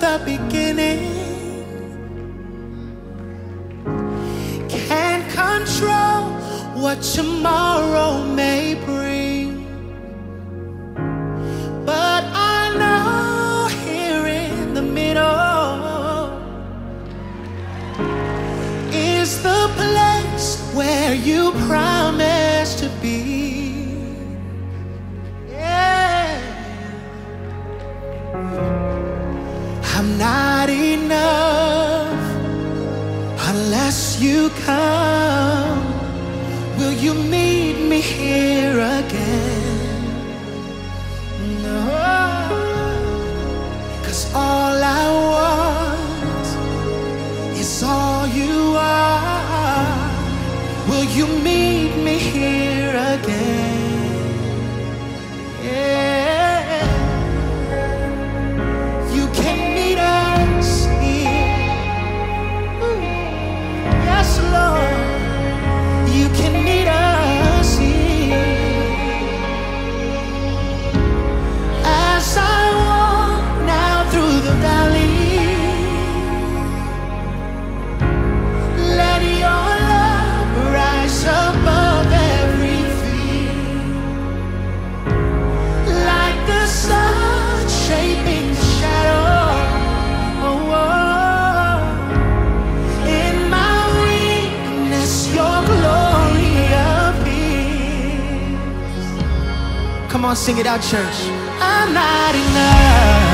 the beginning. Can't control what tomorrow may bring, but I know here in the middle is the place where you promised to be. I'm not enough unless you come. Will you meet me here again? No, 'cause all I want is all you are. Will you meet me here again? Yeah. Come on, sing it out, church. I'm not enough.